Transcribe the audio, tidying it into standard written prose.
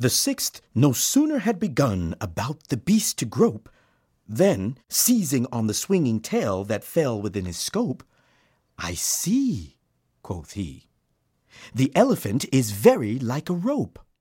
The sixth no sooner had begun about the beast to grope, then, seizing on the swinging tail that fell within his scope, "I see," quoth he, "the elephant is very like a rope.